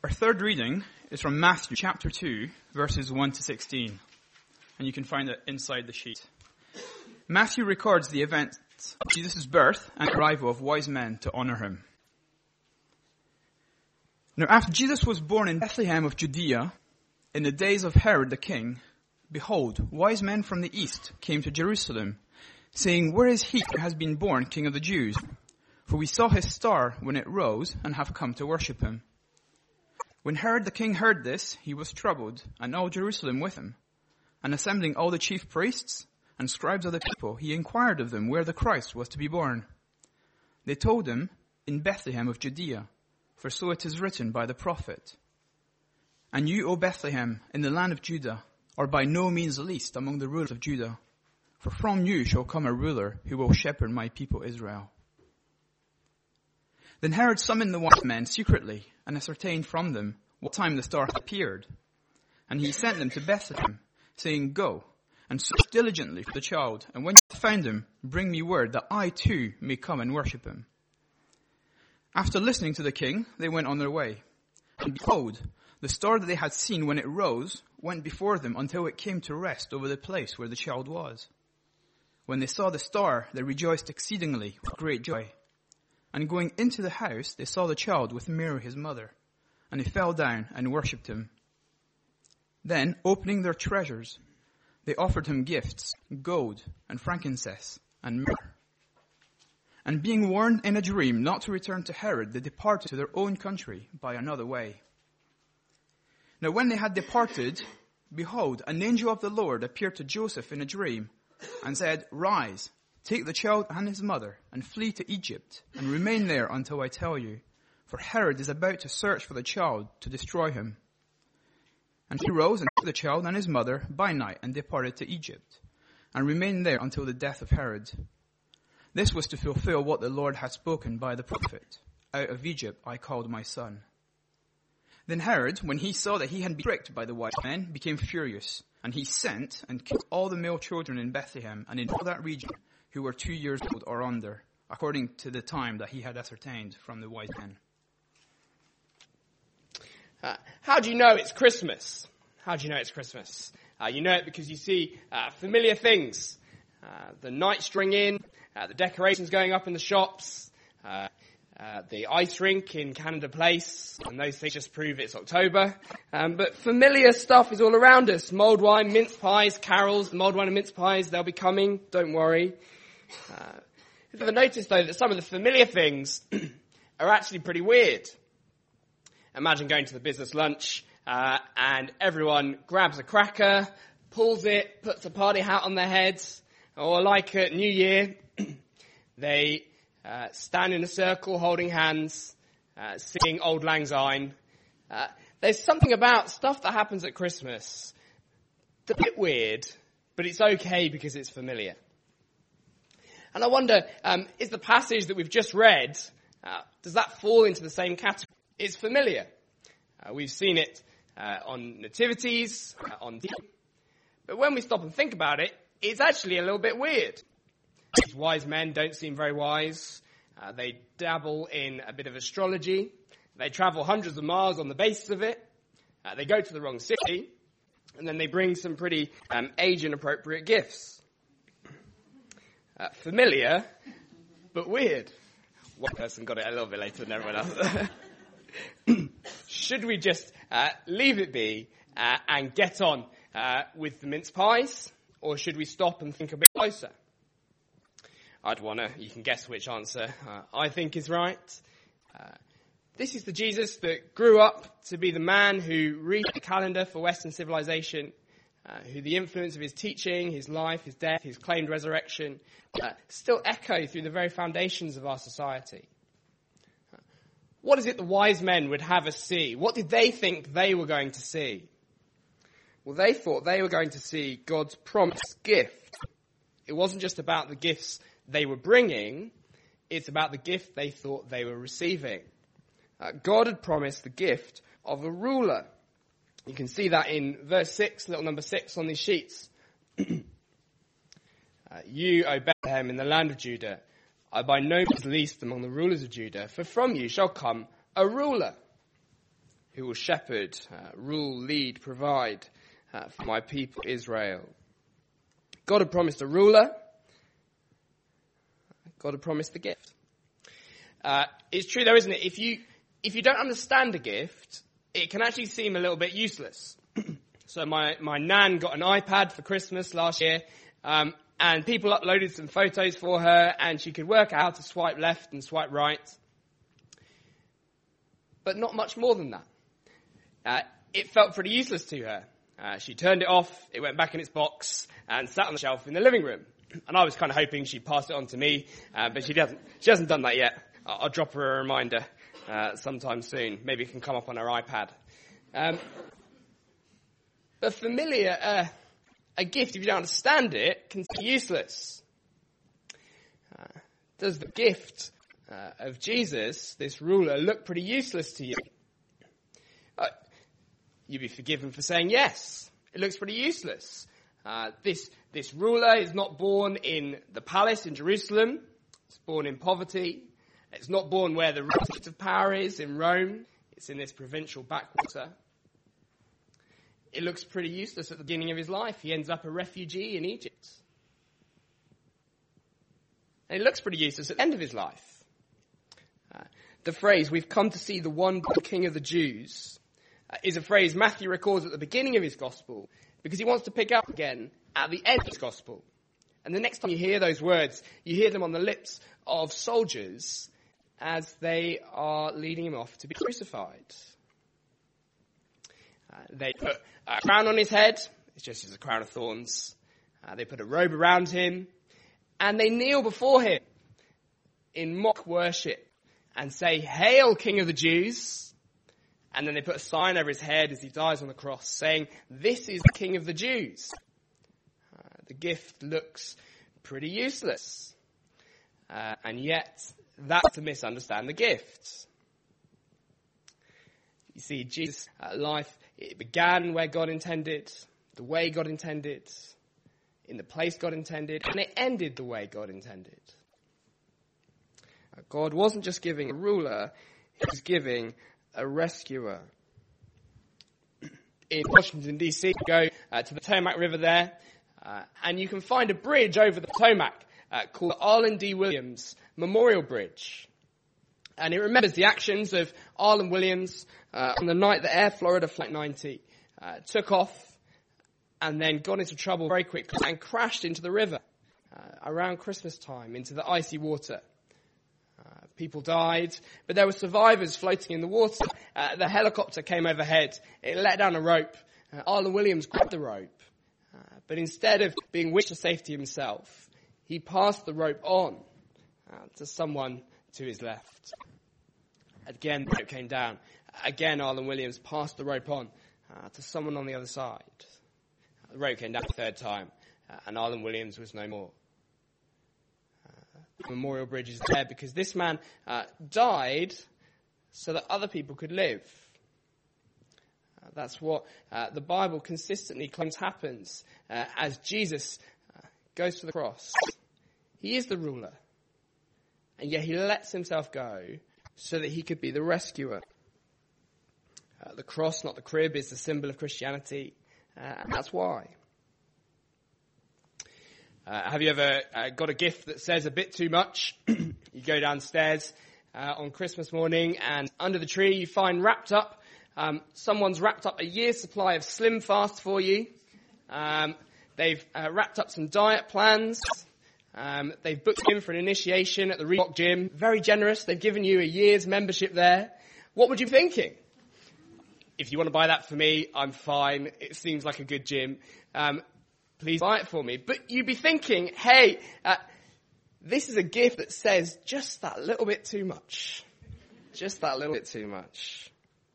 Our third reading is from Matthew chapter 2, verses 1 to 16. And you can find it inside the sheet. Matthew records the events of Jesus' birth and arrival of wise men to honor him. Now after Jesus was born in Bethlehem of Judea, in the days of Herod the king, behold, wise men from the east came to Jerusalem, saying, Where is he who has been born King of the Jews? For we saw his star when it rose and have come to worship him. When Herod the king heard this, he was troubled, and all Jerusalem with him. And assembling all the chief priests and scribes of the people, he inquired of them where the Christ was to be born. They told him, In Bethlehem of Judea, for so it is written by the prophet. And you, O Bethlehem, in the land of Judah, are by no means least among the rulers of Judah, for from you shall come a ruler who will shepherd my people Israel. Then Herod summoned the wise men secretly and ascertained from them what time the star had appeared. And he sent them to Bethlehem, saying, Go, and search diligently for the child, and when you have found him, bring me word that I too may come and worship him. After listening to the king, they went on their way. And behold, the star that they had seen when it rose went before them until it came to rest over the place where the child was. When they saw the star, they rejoiced exceedingly with great joy. And going into the house, they saw the child with Mary his mother, and they fell down and worshipped him. Then, opening their treasures, they offered him gifts, gold and frankincense and myrrh. And being warned in a dream not to return to Herod, they departed to their own country by another way. Now when they had departed, behold, an angel of the Lord appeared to Joseph in a dream, and said, Rise, take the child and his mother, and flee to Egypt, and remain there until I tell you, for Herod is about to search for the child to destroy him. And he rose and took the child and his mother by night and departed to Egypt, and remained there until the death of Herod. This was to fulfill what the Lord had spoken by the prophet, Out of Egypt I called my son. Then Herod, when he saw that he had been tricked by the wise men, became furious, and he sent and killed all the male children in Bethlehem and in all that region who were 2 years old or under, according to the time that he had ascertained from the wise men. How do you know it's Christmas? How do you know it's Christmas? You know it because you see familiar things. The night string in, the decorations going up in the shops, the ice rink in Canada Place, and those things just prove it's October. But familiar stuff is all around us. Mulled wine, mince pies, carols, the mulled wine and mince pies, they'll be coming, don't worry. Have you ever noticed, though, that some of the familiar things are actually pretty weird? Imagine going to the business lunch, and everyone grabs a cracker, pulls it, puts a party hat on their heads, or like at New Year, they stand in a circle holding hands, singing Auld Lang Syne. There's something about stuff that happens at Christmas that's a bit weird, but it's okay because it's familiar. And I wonder, is the passage that we've just read, does that fall into the same category? It's familiar. We've seen it on nativities, on TV. But when we stop and think about it, it's actually a little bit weird. These wise men don't seem very wise. They dabble in a bit of astrology. They travel hundreds of miles on the basis of it. They go to the wrong city. And then they bring some pretty age-inappropriate gifts. Familiar, but weird. One person got it a little bit later than everyone else. Should we just leave it be and get on with the mince pies? Or should we stop and think a bit closer? You can guess which answer I think is right. This is the Jesus that grew up to be the man who read the calendar for Western civilization, who the influence of his teaching, his life, his death, his claimed resurrection, still echo through the very foundations of our society. What is it the wise men would have us see? What did they think they were going to see? Well, they thought they were going to see God's promised gift. It wasn't just about the gifts they were bringing, it's about the gift they thought they were receiving. God had promised the gift of a ruler. You can see that in verse 6, little number 6 on these sheets. You, O Bethlehem, in the land of Judah, are by no means least among the rulers of Judah, for from you shall come a ruler. who will shepherd, rule, lead, provide for my people Israel. God had promised a ruler. God had promised the gift. It's true though, isn't it? If you don't understand a gift, it can actually seem a little bit useless. So my nan got an iPad for Christmas last year, and people uploaded some photos for her, and she could work out how to swipe left and swipe right. But not much more than that. It felt pretty useless to her. She turned it off, it went back in its box, and sat on the shelf in the living room. And I was kind of hoping she'd pass it on to me, but she hasn't done that yet. I'll drop her a reminder sometime soon. Maybe it can come up on her iPad. But familiar, a gift, if you don't understand it, can be useless. Does the gift of Jesus, this ruler, look pretty useless to you? You'd be forgiven for saying yes. It looks pretty useless. This ruler is not born in the palace in Jerusalem. It's born in poverty. It's not born where the seat of power is in Rome. It's in this provincial backwater. It looks pretty useless at the beginning of his life. He ends up a refugee in Egypt. And it looks pretty useless at the end of his life. The phrase, "We've come to see the one King of the Jews," is a phrase Matthew records at the beginning of his gospel because he wants to pick up again at the end of his gospel. And the next time you hear those words, you hear them on the lips of soldiers as they are leading him off to be crucified. They put a crown on his head. It's just as a crown of thorns. They put a robe around him. And they kneel before him in mock worship and say, "Hail, King of the Jews." And then they put a sign over his head as he dies on the cross saying, "This is the King of the Jews." The gift looks pretty useless. And yet, that's to misunderstand the gift. You see, Jesus' life, it began where God intended, the way God intended, in the place God intended, and it ended the way God intended. God wasn't just giving a ruler, he was giving a rescuer. In Washington, D.C., go to the Potomac River there, and you can find a bridge over the Potomac called the Arlen D. Williams Memorial Bridge. And it remembers the actions of Arlen Williams on the night that Air Florida Flight 90 took off and then got into trouble very quickly and crashed into the river around Christmas time into the icy water. People died, but there were survivors floating in the water. The helicopter came overhead. It let down a rope. Arlen Williams grabbed the rope. But instead of being wished to safety himself, he passed the rope on to someone to his left. Again, the rope came down. Again, Arlen Williams passed the rope on to someone on the other side. The rope came down the third time, and Arlen Williams was no more. The memorial bridge is there because this man died so that other people could live. That's what the Bible consistently claims happens as Jesus goes to the cross. He is the ruler, and yet he lets himself go so that he could be the rescuer. The cross, not the crib, is the symbol of Christianity, and that's why. Have you ever got a gift that says a bit too much? You go downstairs on Christmas morning, and under the tree you find wrapped up, someone's wrapped up a year's supply of Slim Fast for you. They've wrapped up some diet plans. They've booked you in for an initiation at the Reebok gym. Very generous. They've given you a year's membership there. What would you be thinking? If you want to buy that for me, I'm fine. It seems like a good gym. Please buy it for me. But you'd be thinking, hey, this is a gift that says just that little bit too much. Just that little bit too much.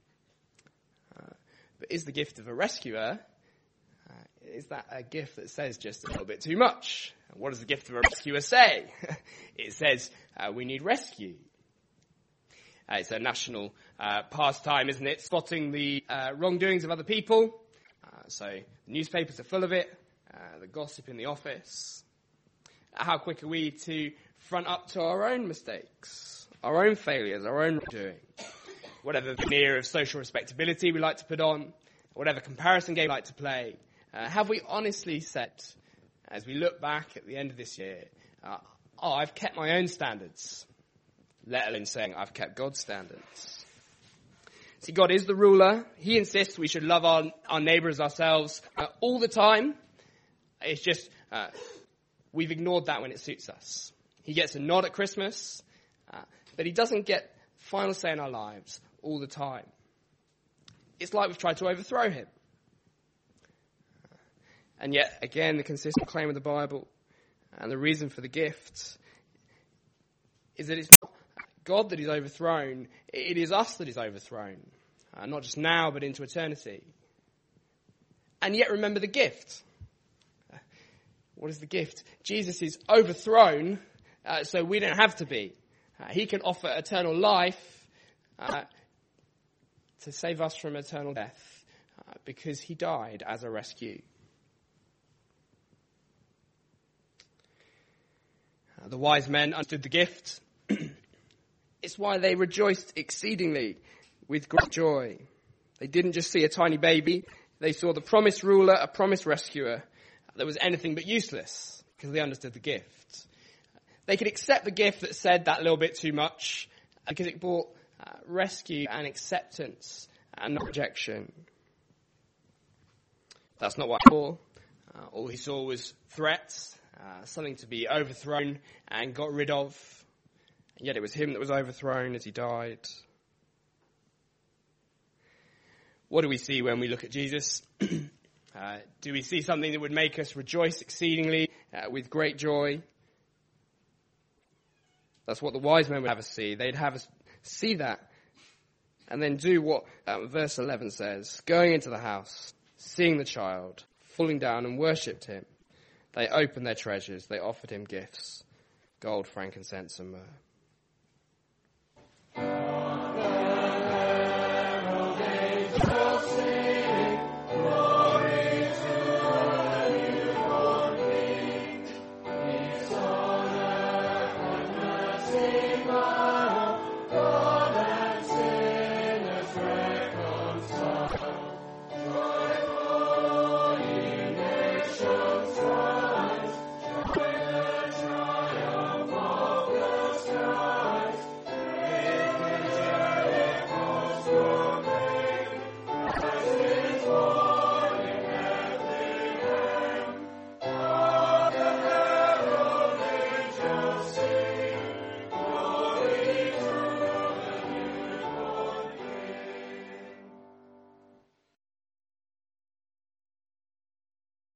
But is the gift of a rescuer, is that a gift that says just a little bit too much? What does the gift of a rescuer say? It says we need rescue. It's a national pastime, isn't it? Spotting the wrongdoings of other people. So the newspapers are full of it. The gossip in the office. How quick are we to front up to our own mistakes, our own failures, our own wrongdoing? whatever veneer of social respectability we like to put on, whatever comparison game we like to play, have we honestly said, as we look back at the end of this year, I've kept my own standards, let alone saying I've kept God's standards? See, God is the ruler. He insists we should love our neighbour as ourselves all the time. It's just we've ignored that when it suits us. He gets a nod at Christmas, but he doesn't get final say in our lives all the time. It's like we've tried to overthrow him. And yet, again, the consistent claim of the Bible and the reason for the gift is that it's not God that is overthrown, it is us that is overthrown. Not just now, but into eternity. And yet, remember the gift. What is the gift? Jesus is overthrown, so we don't have to be. He can offer eternal life to save us from eternal death because he died as a rescue. The wise men understood the gift. It's why they rejoiced exceedingly with great joy. They didn't just see a tiny baby. They saw the promised ruler, a promised rescuer that was anything but useless because they understood the gift. They could accept the gift that said that little bit too much because it brought rescue and acceptance and not rejection. That's not what he saw. All he saw was threats, something to be overthrown and got rid of. And yet it was him that was overthrown as he died. What do we see when we look at Jesus? Do we see something that would make us rejoice exceedingly with great joy? That's what the wise men would have us see. They'd have us see that and then do what verse 11 says. Going into the house, seeing the child, falling down and worshipped him. They opened their treasures. They offered him gifts, gold, frankincense and myrrh.